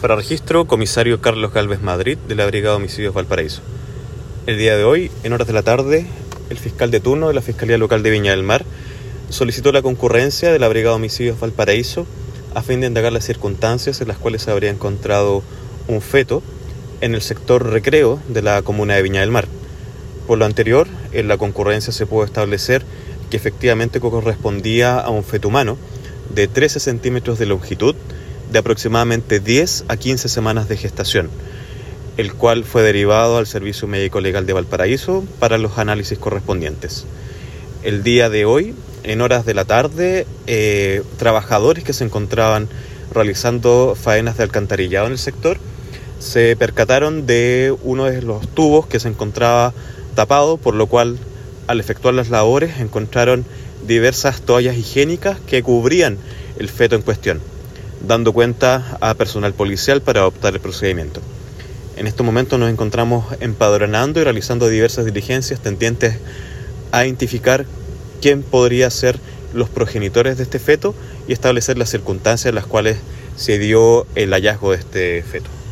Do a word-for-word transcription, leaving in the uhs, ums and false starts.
Para registro, comisario Carlos Gálvez Madrid, de la Brigada de Homicidios Valparaíso. El día de hoy, en horas de la tarde, el fiscal de turno de la Fiscalía Local de Viña del Mar solicitó la concurrencia de la Brigada de Homicidios Valparaíso a fin de indagar las circunstancias en las cuales se habría encontrado un feto en el sector recreo de la comuna de Viña del Mar. Por lo anterior, en la concurrencia se pudo establecer que efectivamente correspondía a un feto humano de trece centímetros de longitud, de aproximadamente diez a quince semanas de gestación, el cual fue derivado al Servicio Médico Legal de Valparaíso para los análisis correspondientes. El día de hoy, en horas de la tarde, eh, trabajadores que se encontraban realizando faenas de alcantarillado en el sector se percataron de uno de los tubos que se encontraba tapado, por lo cual al efectuar las labores encontraron diversas toallas higiénicas que cubrían el feto en cuestión, dando cuenta a personal policial para adoptar el procedimiento. En estos momentos nos encontramos empadronando y realizando diversas diligencias tendientes a identificar quién podría ser los progenitores de este feto y establecer las circunstancias en las cuales se dio el hallazgo de este feto.